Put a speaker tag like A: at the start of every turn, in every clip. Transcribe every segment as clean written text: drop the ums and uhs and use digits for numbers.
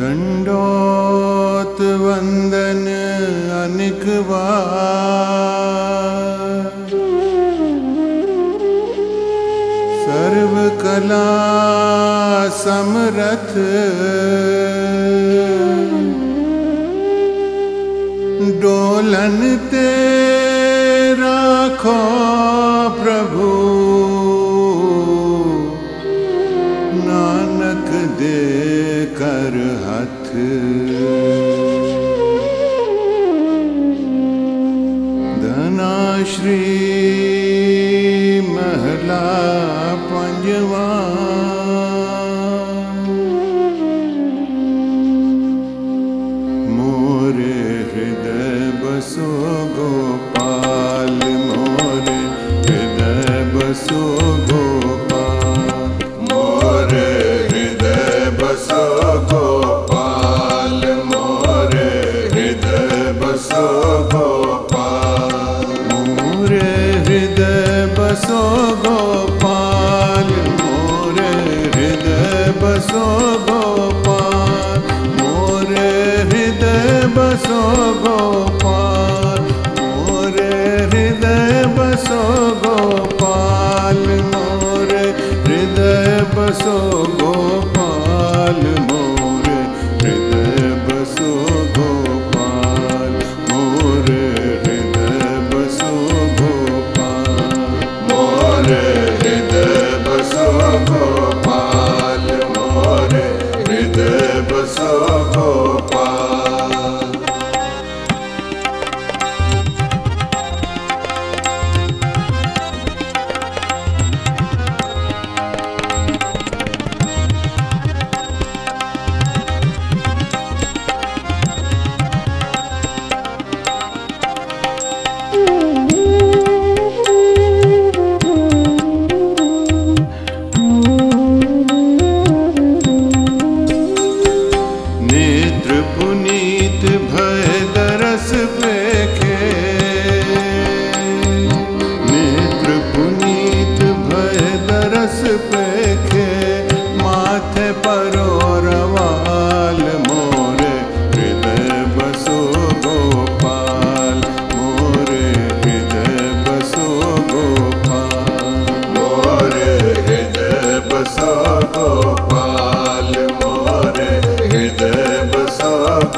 A: दंडोत वंदन अनेक बार, सर्व कला समरथ डोलन ते राखो प्रभु, नानक दे कर हाथ। धनाश्री महला पंजवा, मोरे हृदय बसो गोपाल, मोरे हृदय बसो गोपाल, मोरे हृदय बसो गोपाल, मोरे हृदय बसो गोपाल, मोरे हृदय बसो गोपाल, मोरे हृदय बसो गोपाल, मोरे हृदय बसो गोपाल, मोरे हृदय बसो गोपाल, मोरे हृदय बसो गोपाल, मोरे हृदय बसो गोपाल, मोरे हृदय बसो गोपाल, मोरे हृदय बसो गोपाल, मोरे हृदय बसो गोपाल। नेत्र पुनीत भय दरस पेखे, नेत्र पुनीत भय दरस पेखे, माथे परो रवाल, मोरे हृदय बसो गोपाल, मोरे हृदय बसो गोपाल, मोरे हृदय बसो गोपाल, मोरे हृदय बसो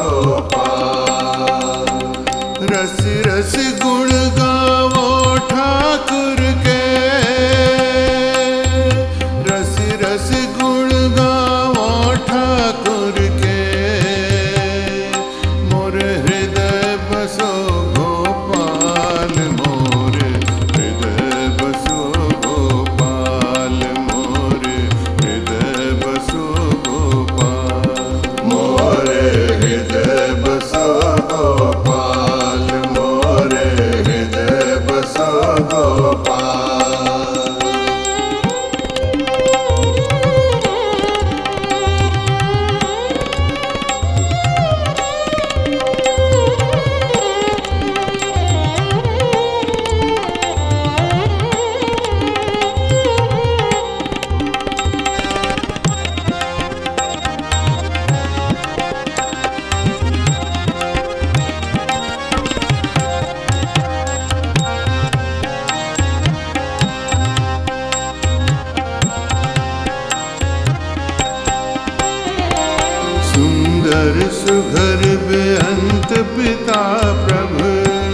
A: गोपाल। रस रस गुण गावो ठाकुर के, रस रस गुण गावो ठाकुर के, मोरे हृदय बसो गोपाल, मोरे हृदय बसो गोपाल, मोरे हृदय बसो गोपाल, मोरे हृदय बसो गोपाल, मोरे हृदय बसो गोपाल। सुंदर सुघर बेअंत पिता प्रभु,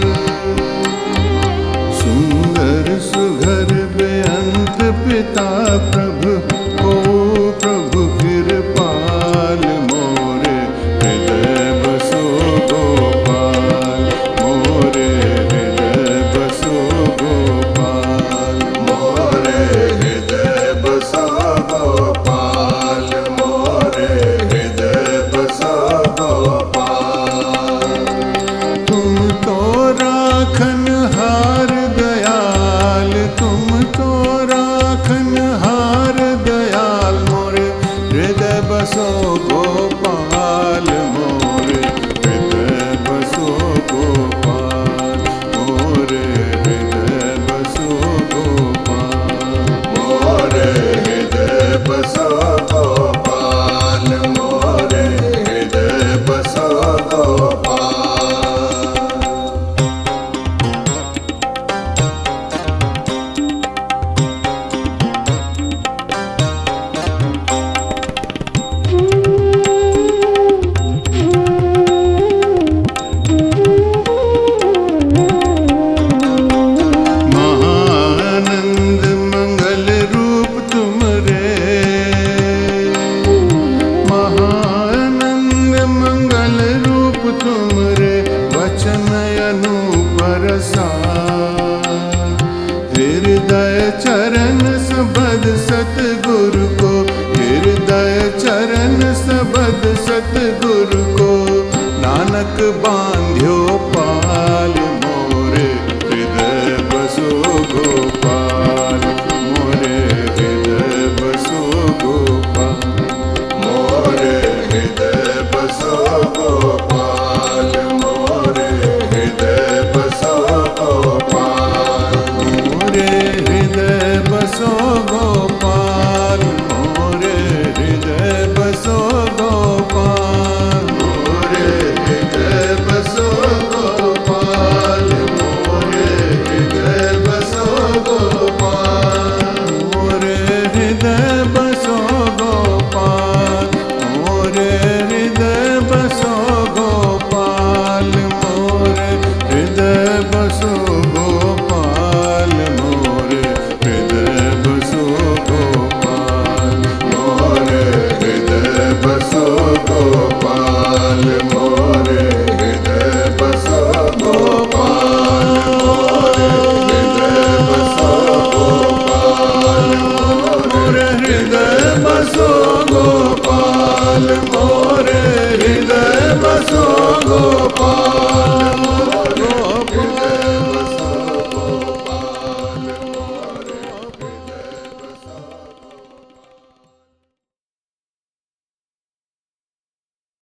A: सुंदर सुघर बेअंत पिता प्रभु, ओ प्रभु कृपाल, मोरे हृदय बसो गोपाल, मोरे हृदय बसो गोपाल, मोरे हृदय बसो गोपाल, मोरे हृदय बसो गोपाल। तुम तो राखन हार दयाल, तुम तो राखन हार दयाल, मोरे हृदय बसो गोपाल, मोरे हृदय बसो गोपाल, मोरे हृदय बसो गोपाल, मोरे हृदय बसो गोपाल, मोरे बांध